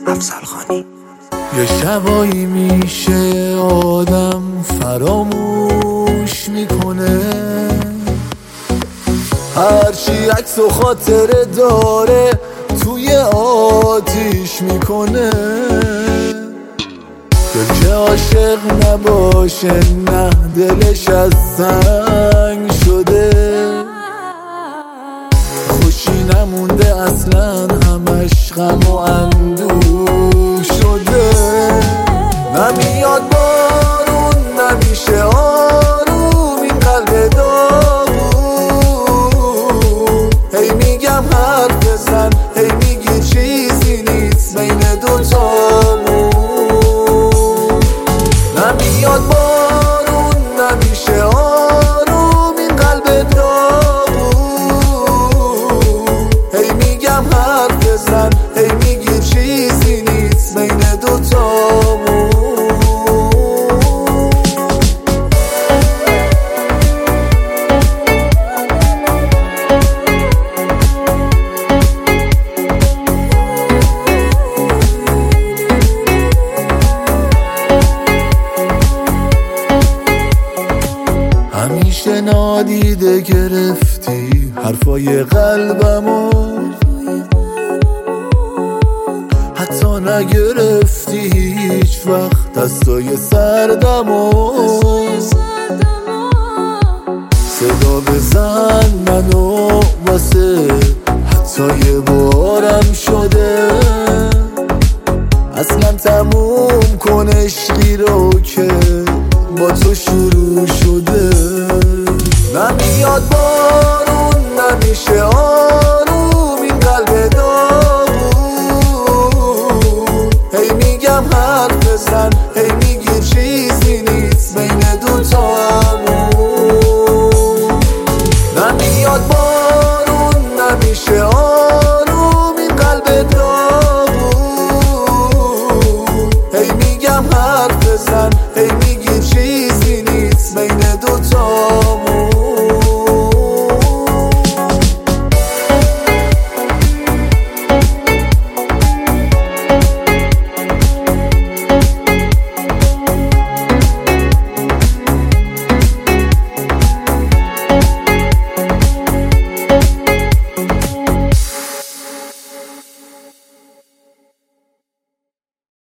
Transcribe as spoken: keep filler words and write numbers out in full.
افضلخانی. یه شبایی میشه آدم فراموش میکنه هرچی عکس و خاطره داره توی آتیش میکنه. دل که عاشق نباشه نه دلش از سنگ شده خوشی نمونده اصلا همش غم و اندوه شده. نمیاد بارون نمیشه آروم این قلب داغون هی میگم حرف بزن هی میگی چیزی نیست بین دوتامون. نمیاد بارون نمیشه آروم این قلب داغون هی میگم حرف بزن هی میگی چیزی نیست بین دوتامون. همیشه نادیده گرفتی حرفای قلبمو حتی نگرفتی هیچ وقت دستای سردمو. صدا بزن منو واسه حتی یه بارم شده اصلا تموم کن عشقی رو که با تو شروع شده. نمیاد بارون نمیشه آروم این قلب داغون هی میگم حرف بزن هی میگی چیز